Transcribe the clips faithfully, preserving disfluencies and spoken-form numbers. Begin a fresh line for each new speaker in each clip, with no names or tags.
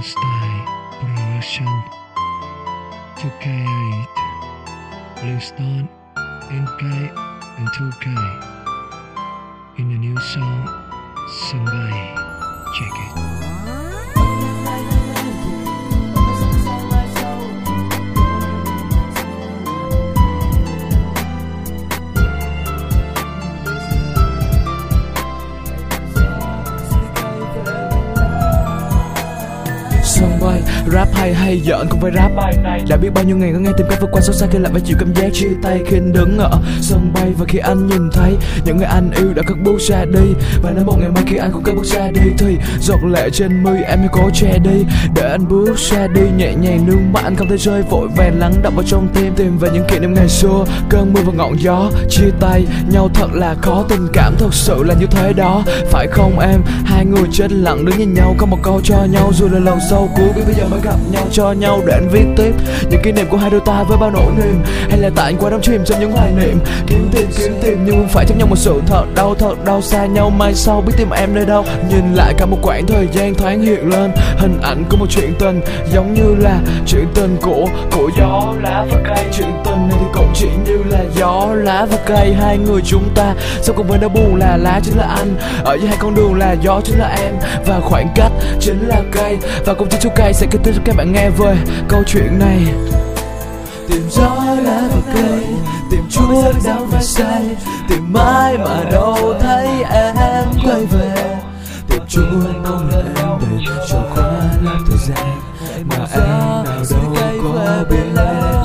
Style Production two K eight Bluestone N K and two K in the new song Sân Bay. Check it.
Sân bay, rap hay hay giỡn cũng phải rap bài này. Đã biết bao nhiêu ngày có nghe tìm cách vượt qua xót xa khi lại phải chịu cảm giác chia tay khi anh đứng ở sân bay. Và khi anh nhìn thấy những người anh yêu đã cất bước ra đi, và đến một ngày mai khi anh cũng cất bước ra đi, thì giọt lệ trên mi em hãy cố che đi để anh bước ra đi nhẹ nhàng. Nước mắt anh không thể rơi vội vàng, lắng đọng vào trong tim, tìm về những kỷ niệm ngày xưa, cơn mưa và ngọn gió. Chia tay nhau thật là khó, tình cảm thật sự là như thế đó, phải không em? Hai người chết lặng đứng nhìn nhau, không một câu cho nhau, dù là lần sau cuối biết bây giờ mới gặp nhau, cho nhau để anh viết tiếp những kỷ niệm của hai đôi ta với bao nỗi niềm. Hay là tại anh quá đắm chìm trong những hoài niệm, kiếm tìm kiếm tìm nhưng không phải chấp nhận một sự thật đau, thật đau xa nhau. Mai sau biết tìm em nơi đâu, nhìn lại cả một quãng thời gian thoáng hiện lên hình ảnh của một chuyện tình, giống như là chuyện tình của của gió lá và cây. Chuyện tình này thì cũng chỉ như là gió lá và cây, hai người chúng ta sau cùng với nỗi buồn là lá chính là anh, ở giữa hai con đường là gió chính là em, và khoảng cách chính là cây. Và cùng chiếc chú cây sẽ kết thúc cho các bạn nghe về câu chuyện này. Tìm gió lá và cây, tìm chúa đau và say, tìm mãi mà đâu thấy em quay về. Tìm chúa mong là em để cho qua lại thời gian mà em nào đâu có biết.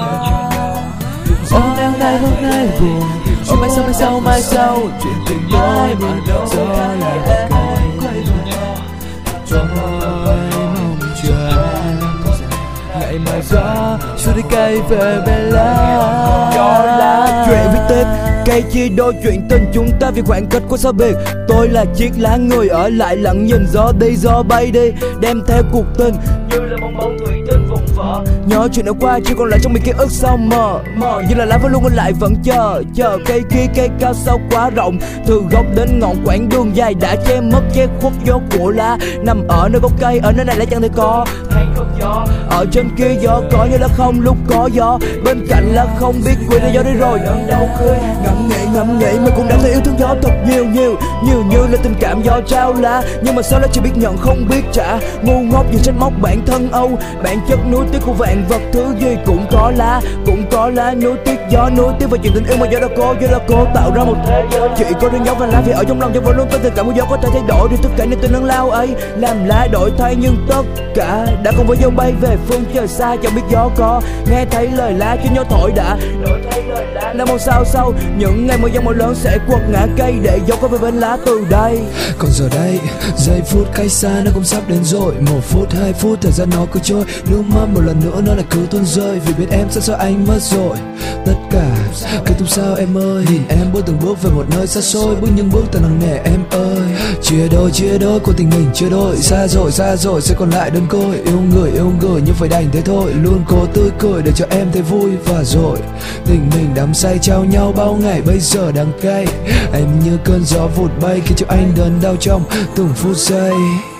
Ôm em nay hôm nay buồn, ôm mai sau mai sau mai sau, chuyện tình mãi mà đâu thấy em quay về. Cho mong chờ ngày mai gió xuôi đi cây về bên lá. Gió lá chuyện viết tiếp, cây chia đôi chuyện tình chúng ta vì khoảng cách quá xa biệt. Tôi là chiếc lá người ở lại lặng nhìn gió đi gió bay đi, đem theo cuộc tình như là bong bóng thủy tinh vùng vỡ. Nhớ chuyện đã qua chỉ còn lại trong mình ký ức sau mờ mờ, như là lá vẫn luôn ở lại vẫn chờ chờ. Cây kia cây cao sau quá rộng, từ gốc đến ngọn quãng đường dài đã che mất che khuất gió của lá. Nằm ở nơi gốc cây, ở nơi này lại chẳng thể có hay không gió. Ở trên kia gió có như là không lúc có gió, bên cạnh là không biết quên là gió đi rồi đang đâu cười. Ngẫm nghĩ ngẫm nghĩ mình cũng đã thấy yêu thương gió thật nhiều nhiều nhiều như là tình cảm gió trao lá, nhưng mà sao lại chỉ biết nhận không biết trả. Ngu ngốc vì trách móc bản thân Âu, bản chất nuối tiếc của vạn vật thứ gì cũng có lá, cũng có lá nuối tiếc gió nuối tiếc và chuyện tình yêu mà gió đã cố gió đã cố tạo ra một thế giới chỉ có riêng gió và lá. Vì ở trong lòng gió vẫn luôn có tình cảm của gió có thể thay đổi, thì tất cả niềm tin lớn lao ấy làm lá đổi thay, nhưng tất cả đã cùng với gió bay về phương trời xa. Chẳng biết gió có nghe thấy lời lá chứ gió thổi đã đổi thay lời lá là một sao sau những ngày mưa giông mưa lớn sẽ quật ngã cây để gió có về bên lá từ đây.
Còn giờ đây giây phút cách xa nó cũng sắp đến rồi, một phút hai phút thời gian nó cứ trôi, nước mắt một lần nữa nó lại cứ tuôn rơi, vì biết em sẽ cho anh mất rồi. Tất cả kết thúc sao em ơi, nhìn em bước từng bước về một nơi xa xôi, bước những bước thật nặng nề em ơi. Chia đôi chia đôi của tình mình chia đôi, xa rồi xa rồi sẽ còn lại đơn côi. Yêu người yêu người nhưng phải đành thế thôi, luôn cố tươi cười để cho em thấy vui. Và rồi tình mình đắm say trao nhau bao ngày bây giờ đang cay, em như cơn gió vụt bay khi cho anh đớn đau trong từng phút giây.